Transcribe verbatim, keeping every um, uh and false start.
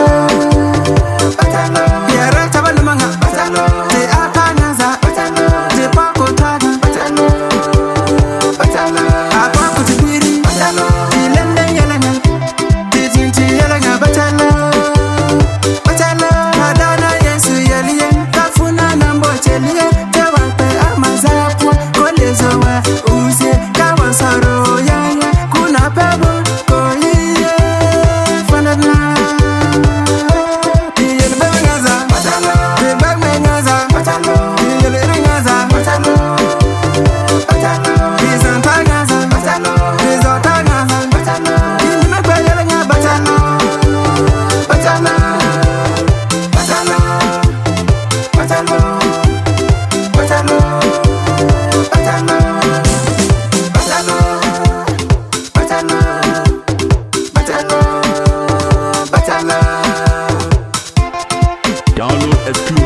batalo. Yere tabal manga, batalo. Te akanyaza, batalo. Te pako tada, batalo, batalo. Apa kutubiri, batalo. Ilende yelena, titinti yelena, batalo, batalo. Kadana yesu yeliye, kafuna nambo cheliye, tewape amazapu, kolezowa uze, kawansaro yaya, kuna pebo. Download exclusive.